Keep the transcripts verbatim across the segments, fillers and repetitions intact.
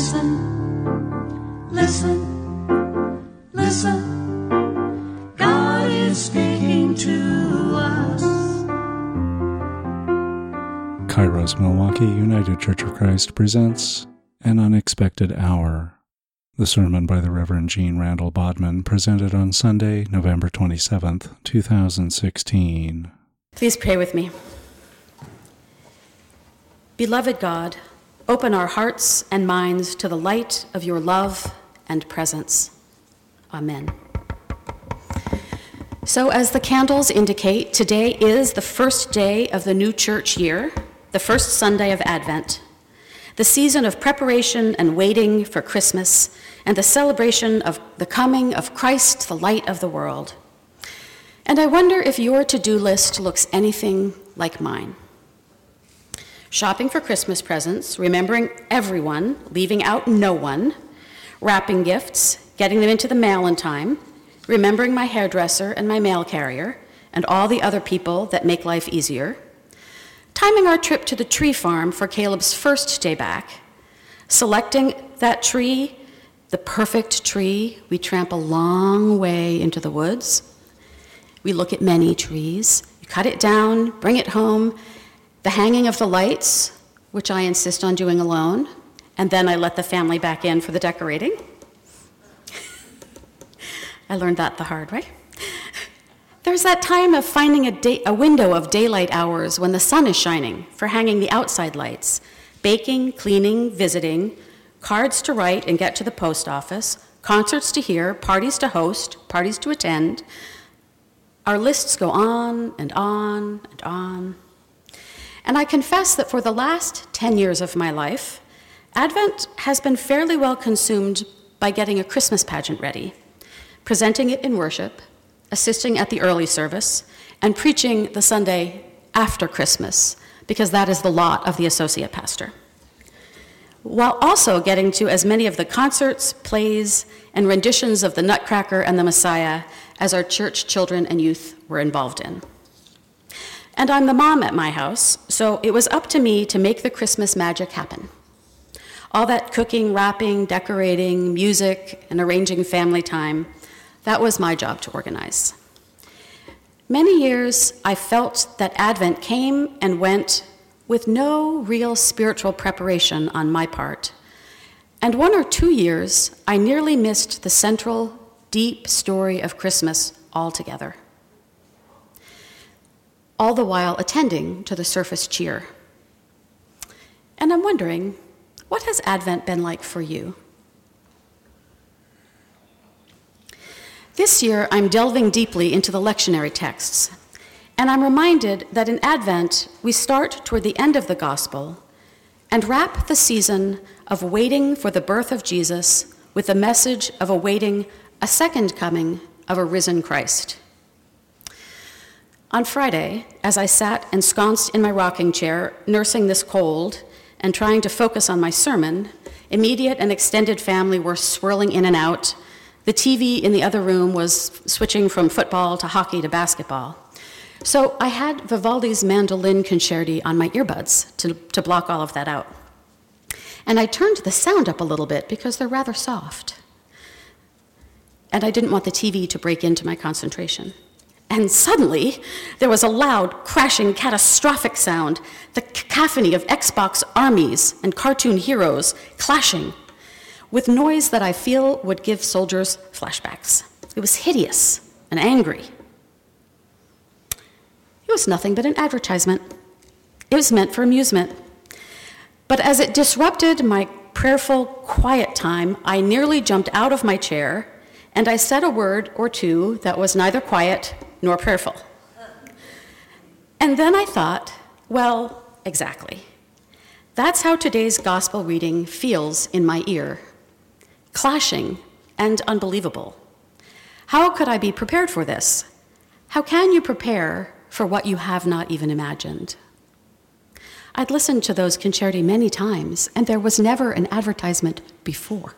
Listen, listen, listen. God is speaking to us. Kairos Milwaukee United Church of Christ presents An Unexpected Hour, the sermon by the Reverend Gene Randall Bodman, presented on Sunday, November twenty-seventh, two thousand sixteen. Please pray with me. Beloved God, open our hearts and minds to the light of your love and presence. Amen. So as the candles indicate, today is the first day of the new church year, the first Sunday of Advent, the season of preparation and waiting for Christmas, and the celebration of the coming of Christ, the light of the world. And I wonder if your to-do list looks anything like mine. Shopping for Christmas presents, remembering everyone, leaving out no one, wrapping gifts, getting them into the mail in time, remembering my hairdresser and my mail carrier, and all the other people that make life easier, timing our trip to the tree farm for Caleb's first day back, selecting that tree, the perfect tree. We tramp a long way into the woods. We look at many trees, you cut it down, bring it home, the hanging of the lights, which I insist on doing alone, and then I let the family back in for the decorating. I learned that the hard way. There's that time of finding a, day, a window of daylight hours when the sun is shining for hanging the outside lights, baking, cleaning, visiting, cards to write and get to the post office, concerts to hear, parties to host, parties to attend. Our lists go on and on and on. And I confess that for the last ten years of my life, Advent has been fairly well consumed by getting a Christmas pageant ready, presenting it in worship, assisting at the early service, and preaching the Sunday after Christmas, because that is the lot of the associate pastor, while also getting to as many of the concerts, plays, and renditions of the Nutcracker and the Messiah as our church children and youth were involved in. And I'm the mom at my house, so it was up to me to make the Christmas magic happen. All that cooking, wrapping, decorating, music, and arranging family time, that was my job to organize. Many years I felt that Advent came and went with no real spiritual preparation on my part. And one or two years, I nearly missed the central, deep story of Christmas altogether, all the while attending to the surface cheer. And I'm wondering, what has Advent been like for you? This year, I'm delving deeply into the lectionary texts, and I'm reminded that in Advent, we start toward the end of the gospel and wrap the season of waiting for the birth of Jesus with the message of awaiting a second coming of a risen Christ. On Friday, as I sat ensconced in my rocking chair, nursing this cold and trying to focus on my sermon, immediate and extended family were swirling in and out. The T V in the other room was switching from football to hockey to basketball. So I had Vivaldi's Mandolin Concerti on my earbuds to, to block all of that out. And I turned the sound up a little bit because they're rather soft. And I didn't want the T V to break into my concentration. And suddenly, there was a loud, crashing, catastrophic sound, the cacophony of Xbox armies and cartoon heroes clashing, with noise that I feel would give soldiers flashbacks. It was hideous and angry. It was nothing but an advertisement. It was meant for amusement. But as it disrupted my prayerful, quiet time, I nearly jumped out of my chair, and I said a word or two that was neither quiet nor prayerful. And then I thought, well, exactly. That's how today's gospel reading feels in my ear. Clashing and unbelievable. How could I be prepared for this? How can you prepare for what you have not even imagined? I'd listened to those concerti many times, and there was never an advertisement before.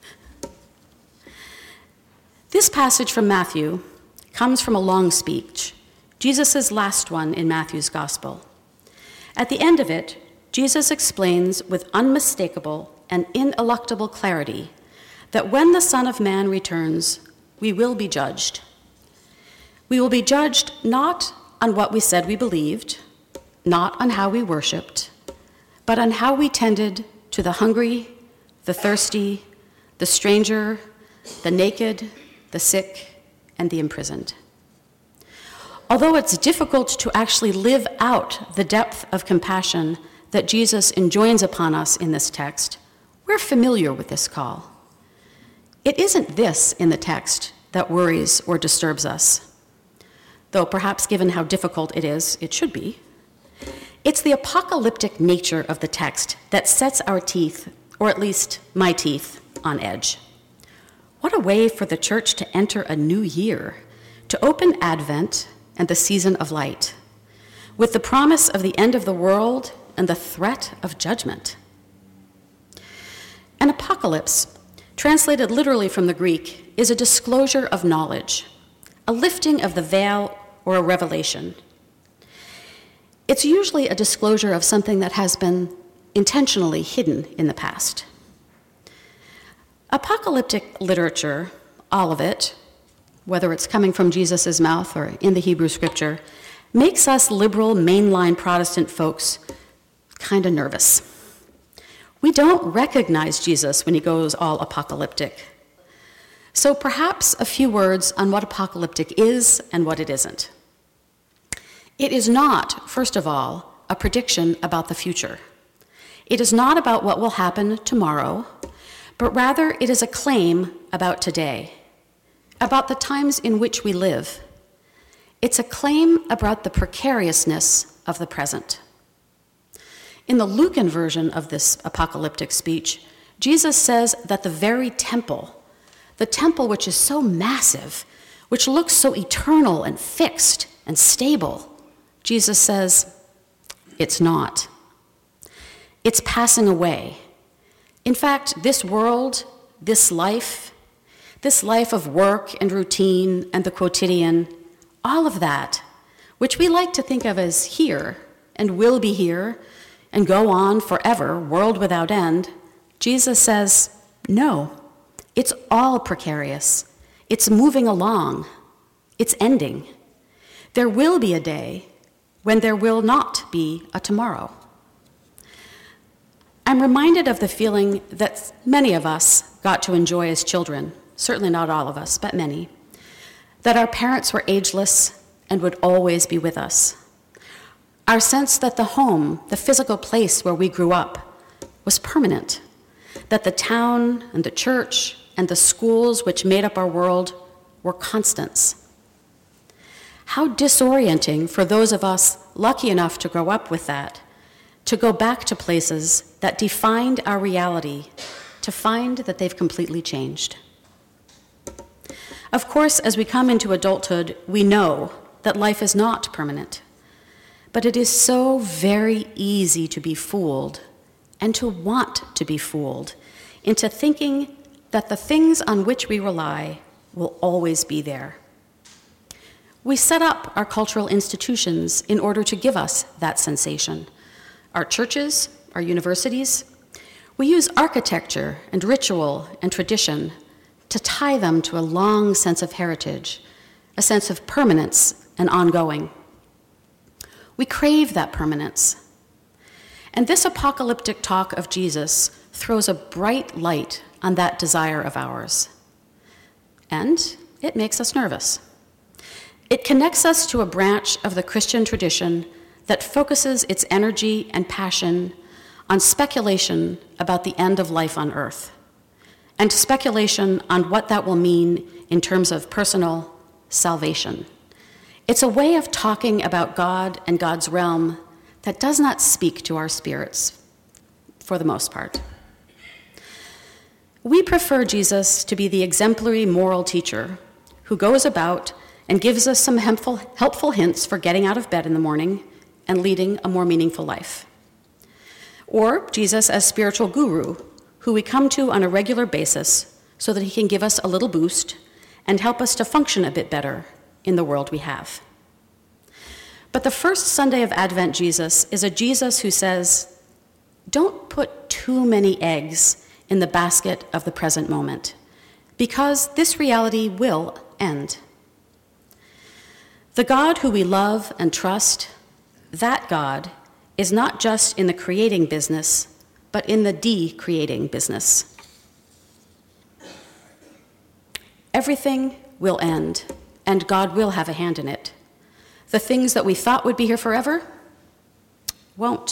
This passage from Matthew comes from a long speech, Jesus' last one in Matthew's gospel. At the end of it, Jesus explains with unmistakable, and ineluctable clarity that when the Son of Man returns, we will be judged. We will be judged not on what we said we believed, not on how we worshiped, but on how we tended to the hungry, the thirsty, the stranger, the naked, the sick, and the imprisoned. Although it's difficult to actually live out the depth of compassion that Jesus enjoins upon us in this text, we're familiar with this call. It isn't this in the text that worries or disturbs us, though perhaps given how difficult it is, it should be. It's the apocalyptic nature of the text that sets our teeth, or at least my teeth, on edge. What a way for the church to enter a new year, to open Advent and the season of light, with the promise of the end of the world and the threat of judgment. An apocalypse, translated literally from the Greek, is a disclosure of knowledge, a lifting of the veil or a revelation. It's usually a disclosure of something that has been intentionally hidden in the past. Apocalyptic literature, all of it, whether it's coming from Jesus' mouth or in the Hebrew scripture, makes us liberal mainline Protestant folks kind of nervous. We don't recognize Jesus when he goes all apocalyptic. So perhaps a few words on what apocalyptic is and what it isn't. It is not, first of all, a prediction about the future. It is not about what will happen tomorrow, but rather it is a claim about today, about the times in which we live. It's a claim about the precariousness of the present. In the Lucan version of this apocalyptic speech, Jesus says that the very temple, the temple which is so massive, which looks so eternal and fixed and stable, Jesus says, it's not. It's passing away. In fact, this world, this life, this life of work and routine and the quotidian, all of that, which we like to think of as here and will be here and go on forever, world without end, Jesus says, no, it's all precarious. It's moving along. It's ending. There will be a day when there will not be a tomorrow. I'm reminded of the feeling that many of us got to enjoy as children, certainly not all of us, but many, that our parents were ageless and would always be with us. Our sense that the home, the physical place where we grew up, was permanent, that the town and the church and the schools which made up our world were constants. How disorienting for those of us lucky enough to grow up with that, to go back to places that defined our reality, to find that they've completely changed. Of course, as we come into adulthood, we know that life is not permanent, but it is so very easy to be fooled and to want to be fooled into thinking that the things on which we rely will always be there. We set up our cultural institutions in order to give us that sensation. Our churches, our universities, we use architecture and ritual and tradition to tie them to a long sense of heritage, a sense of permanence and ongoing. We crave that permanence. And this apocalyptic talk of Jesus throws a bright light on that desire of ours. And it makes us nervous. It connects us to a branch of the Christian tradition that focuses its energy and passion on speculation about the end of life on earth, and speculation on what that will mean in terms of personal salvation. It's a way of talking about God and God's realm that does not speak to our spirits, for the most part. We prefer Jesus to be the exemplary moral teacher who goes about and gives us some helpful, helpful hints for getting out of bed in the morning and leading a more meaningful life. Or Jesus as spiritual guru, who we come to on a regular basis so that he can give us a little boost and help us to function a bit better in the world we have. But the first Sunday of Advent Jesus is a Jesus who says, don't put put too many eggs in the basket of the present moment, because this reality will end. The God who we love and trust, that God is not just in the creating business, but in the de-creating business. Everything will end, and God will have a hand in it. The things that we thought would be here forever won't.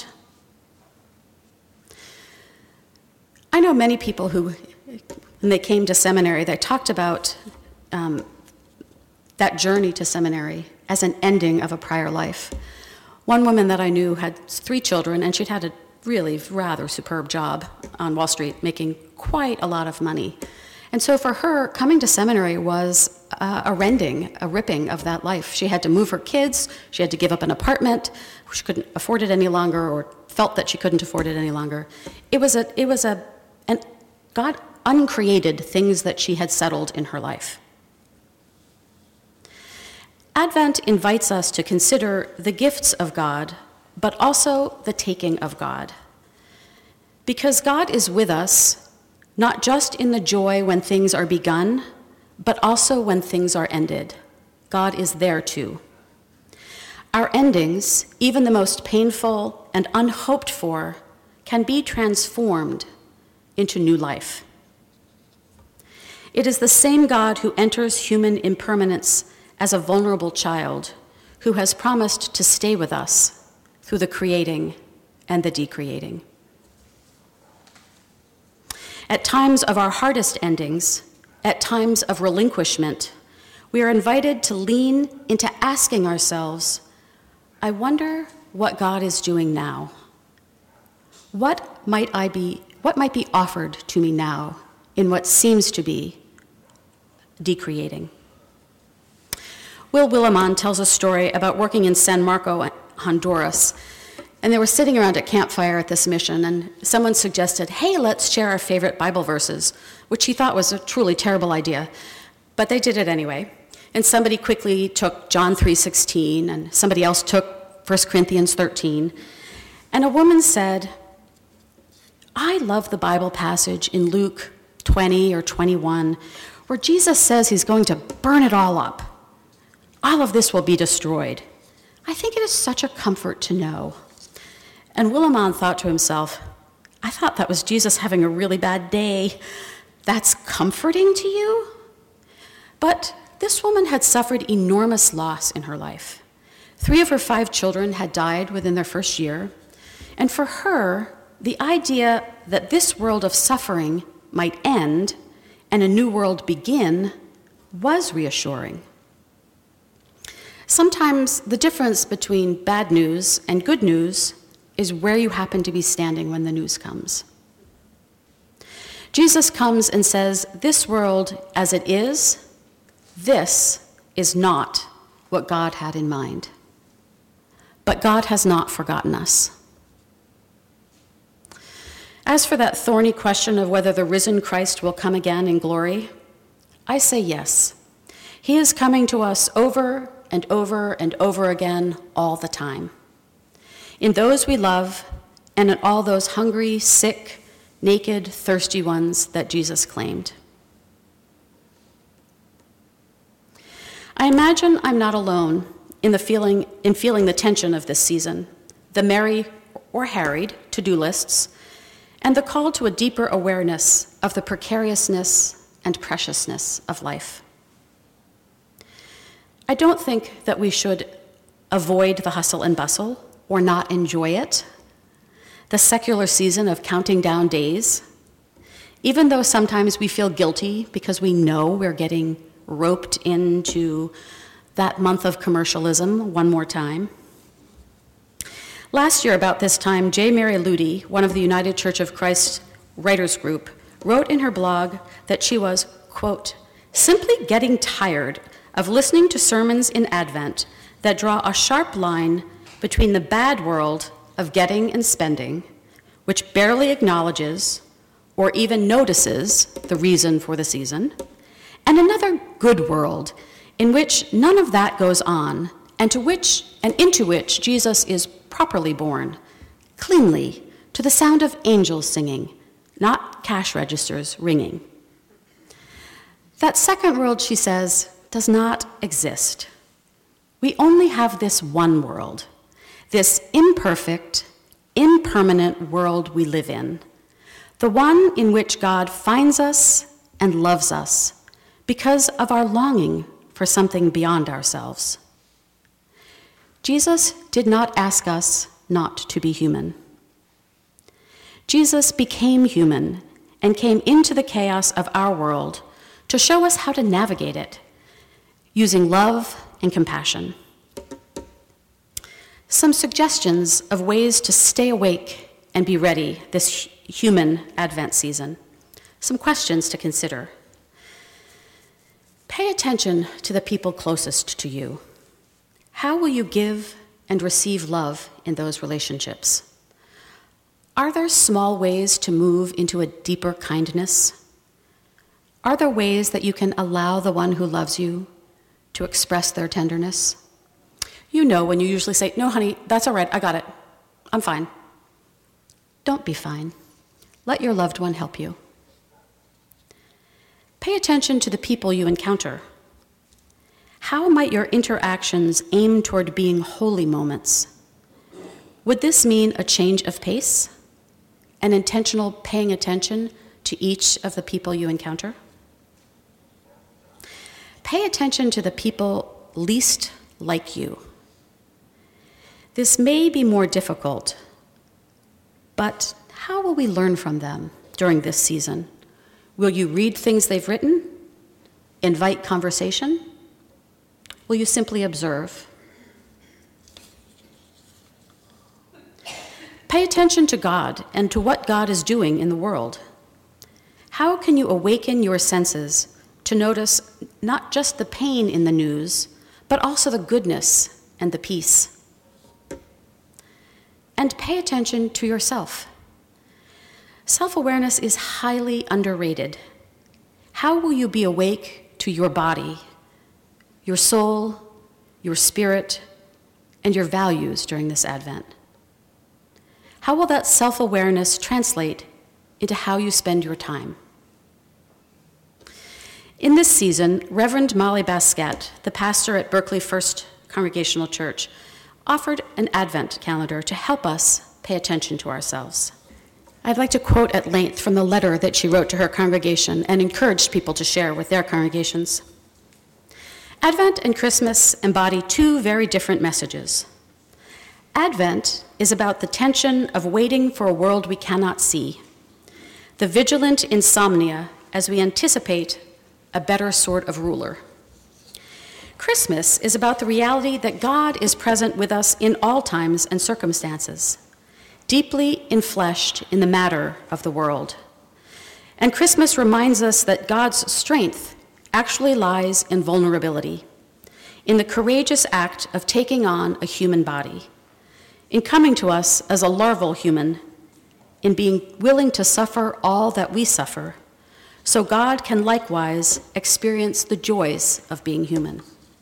I know many people who, when they came to seminary, they talked about um, that journey to seminary as an ending of a prior life. One woman that I knew had three children, and she'd had a really rather superb job on Wall Street, making quite a lot of money. And so for her, coming to seminary was uh, a rending, a ripping of that life. She had to move her kids, she had to give up an apartment, she couldn't afford it any longer, or felt that she couldn't afford it any longer. It was a, it was a, an, God uncreated things that she had settled in her life. Advent invites us to consider the gifts of God, but also the taking of God. Because God is with us, not just in the joy when things are begun, but also when things are ended. God is there too. Our endings, even the most painful and unhoped for, can be transformed into new life. It is the same God who enters human impermanence as a vulnerable child, who has promised to stay with us through the creating and the decreating. At times of our hardest endings, at times of relinquishment, we are invited to lean into asking ourselves, I wonder what God is doing now. What might I be, what might be offered to me now in what seems to be decreating? Will Willimon tells a story about working in San Marco, Honduras, and they were sitting around a campfire at this mission, and someone suggested, hey, let's share our favorite Bible verses, which he thought was a truly terrible idea, but they did it anyway. And somebody quickly took John three sixteen, and somebody else took First Corinthians thirteen, and a woman said, I love the Bible passage in Luke twenty or twenty-one, where Jesus says he's going to burn it all up. All of this will be destroyed. I think it is such a comfort to know. And Willimon thought to himself, I thought that was Jesus having a really bad day. That's comforting to you? But this woman had suffered enormous loss in her life. Three of her five children had died within their first year. And for her, the idea that this world of suffering might end and a new world begin was reassuring. Sometimes the difference between bad news and good news is where you happen to be standing when the news comes. Jesus comes and says, this world as it is, this is not what God had in mind. But God has not forgotten us. As for that thorny question of whether the risen Christ will come again in glory, I say yes. He is coming to us over and over and over again all the time. In those we love, and in all those hungry, sick, naked, thirsty ones that Jesus claimed. I imagine I'm not alone in the feeling in feeling the tension of this season, the merry or harried to-do lists, and the call to a deeper awareness of the precariousness and preciousness of life. I don't think that we should avoid the hustle and bustle or not enjoy it, the secular season of counting down days, even though sometimes we feel guilty because we know we're getting roped into that month of commercialism one more time. Last year, about this time, J. Mary Ludy, one of the United Church of Christ writers group, wrote in her blog that she was, quote, simply getting tired of listening to sermons in Advent that draw a sharp line between the bad world of getting and spending, which barely acknowledges or even notices the reason for the season, and another good world in which none of that goes on, and to which and into which Jesus is properly born, cleanly, to the sound of angels singing, not cash registers ringing. That second world, she says, does not exist. We only have this one world, this imperfect, impermanent world we live in, the one in which God finds us and loves us because of our longing for something beyond ourselves. Jesus did not ask us not to be human. Jesus became human and came into the chaos of our world to show us how to navigate it, using love and compassion. Some suggestions of ways to stay awake and be ready this human Advent season. Some questions to consider. Pay attention to the people closest to you. How will you give and receive love in those relationships? Are there small ways to move into a deeper kindness? Are there ways that you can allow the one who loves you to express their tenderness? You know when you usually say, "No, honey, that's all right, I got it. I'm fine." Don't be fine. Let your loved one help you. Pay attention to the people you encounter. How might your interactions aim toward being holy moments? Would this mean a change of pace? An intentional paying attention to each of the people you encounter? Pay attention to the people least like you. This may be more difficult, but how will we learn from them during this season? Will you read things they've written? Invite conversation? Will you simply observe? Pay attention to God and to what God is doing in the world. How can you awaken your senses to notice not just the pain in the news, but also the goodness and the peace? And pay attention to yourself. Self-awareness is highly underrated. How will you be awake to your body, your soul, your spirit, and your values during this Advent? How will that self-awareness translate into how you spend your time? In this season, Reverend Molly Basquette, the pastor at Berkeley First Congregational Church, offered an Advent calendar to help us pay attention to ourselves. I'd like to quote at length from the letter that she wrote to her congregation and encouraged people to share with their congregations. Advent and Christmas embody two very different messages. Advent is about the tension of waiting for a world we cannot see, the vigilant insomnia as we anticipate a better sort of ruler. Christmas is about the reality that God is present with us in all times and circumstances, deeply enfleshed in the matter of the world. And Christmas reminds us that God's strength actually lies in vulnerability, in the courageous act of taking on a human body, in coming to us as a larval human, in being willing to suffer all that we suffer, so God can likewise experience the joys of being human.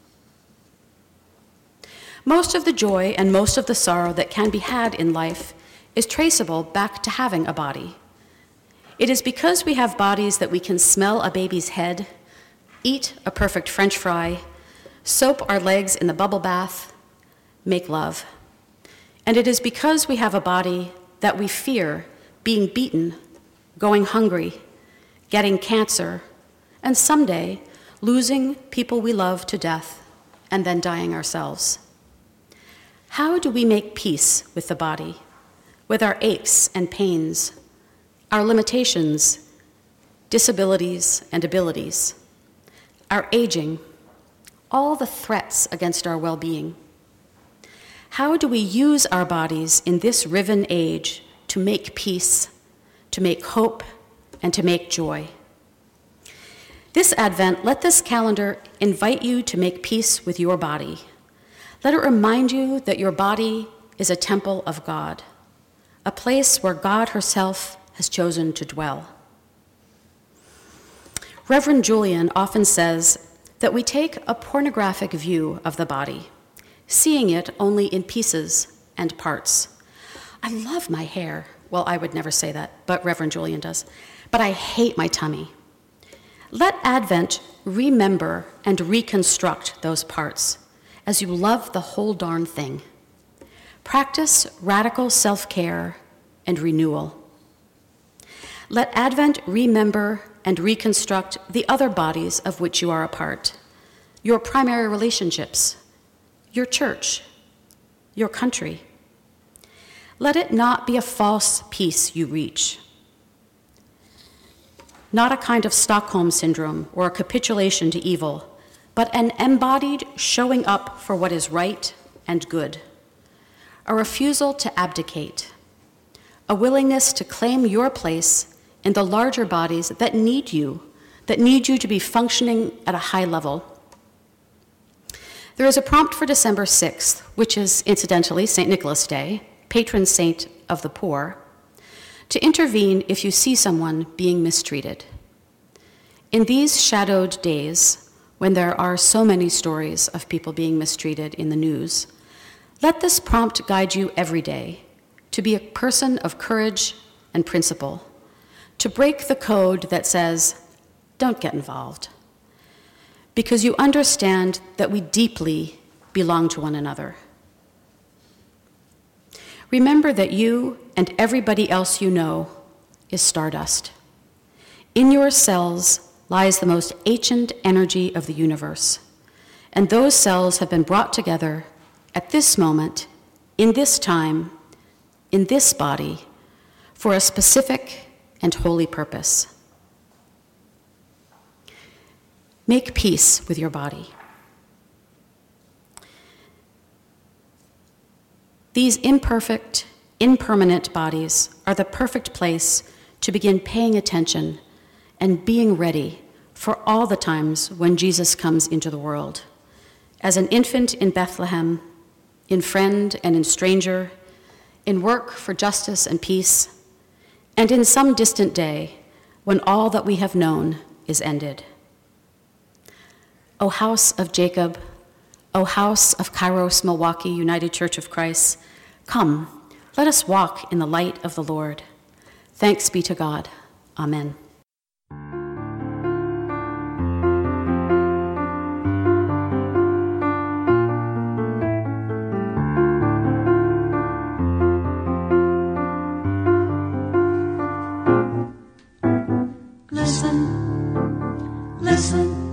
Most of the joy and most of the sorrow that can be had in life is traceable back to having a body. It is because we have bodies that we can smell a baby's head, eat a perfect French fry, soap our legs in the bubble bath, make love. And it is because we have a body that we fear being beaten, going hungry, getting cancer, and someday losing people we love to death and then dying ourselves. How do we make peace with the body, with our aches and pains, our limitations, disabilities and abilities, our aging, all the threats against our well-being? How do we use our bodies in this riven age to make peace, to make hope, and to make joy? This Advent, let this calendar invite you to make peace with your body. Let it remind you that your body is a temple of God, a place where God herself has chosen to dwell. Reverend Julian often says that we take a pornographic view of the body, seeing it only in pieces and parts. I love my hair. Well, I would never say that, but Reverend Julian does. But I hate my tummy. Let Advent remember and reconstruct those parts as you love the whole darn thing. Practice radical self-care and renewal. Let Advent remember and reconstruct the other bodies of which you are a part, your primary relationships, your church, your country. Let it not be a false peace you reach, not a kind of Stockholm syndrome or a capitulation to evil, but an embodied showing up for what is right and good, a refusal to abdicate, a willingness to claim your place in the larger bodies that need you, that need you to be functioning at a high level. There is a prompt for December sixth, which is incidentally Saint Nicholas Day, patron saint of the poor, to intervene if you see someone being mistreated. In these shadowed days, when there are so many stories of people being mistreated in the news, let this prompt guide you every day to be a person of courage and principle, to break the code that says, don't get involved, because you understand that we deeply belong to one another. Remember that you and everybody else you know is stardust. In your cells lies the most ancient energy of the universe, and those cells have been brought together at this moment, in this time, in this body, for a specific and holy purpose. Make peace with your body. These imperfect, impermanent bodies are the perfect place to begin paying attention and being ready for all the times when Jesus comes into the world. As an infant in Bethlehem, in friend and in stranger, in work for justice and peace, and in some distant day when all that we have known is ended. O house of Jacob, O house of Kairos Milwaukee United Church of Christ, come, let us walk in the light of the Lord. Thanks be to God. Amen. Listen, listen.